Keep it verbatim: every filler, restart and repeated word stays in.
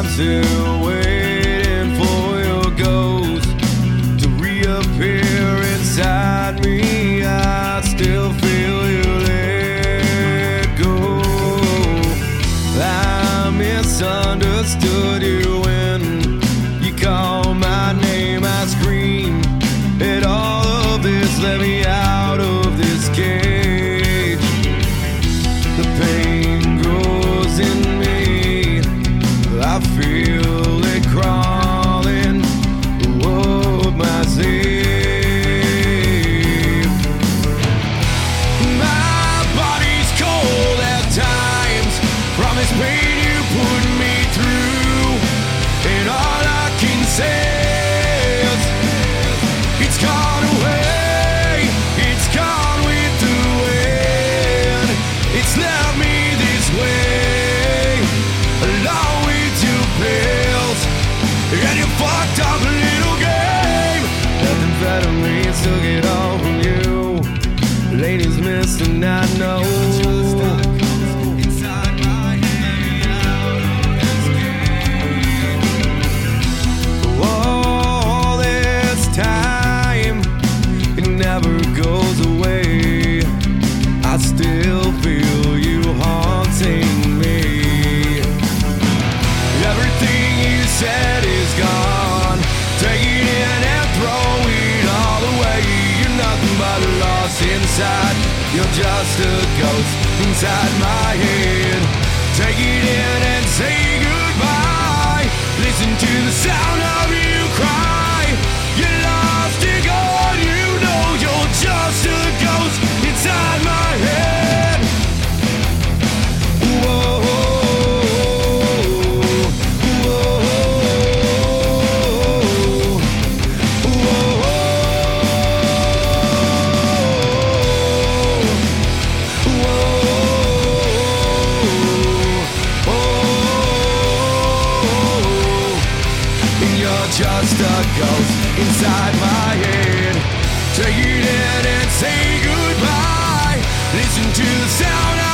still waiting for your ghost to reappear inside me. I still feel you let go. I misunderstood you when you called my name. I screamed at all of this. Let me out of this cage. The pain grows in me. I feel it crawling up my sleeve. My body's cold at times from this pain you put me through, and all I can say is it's gone away. It's gone with the wind. It's left me this way, along with two pills and your fucked up little game. Nothing better means to get all from you. Ladies missed and I know. All this time, it never goes away. I still feel you haunting me. Everything you said is gone. Take it in and throw it all away. You're nothing but a loss inside. You're just a ghost inside my head. Take it in and say goodbye. Listen to the sound of you cry. You're lost and gone. You know you're just a ghost inside my head. Whoa. Just a ghost inside my head. Take it in and say goodbye. Listen to the sound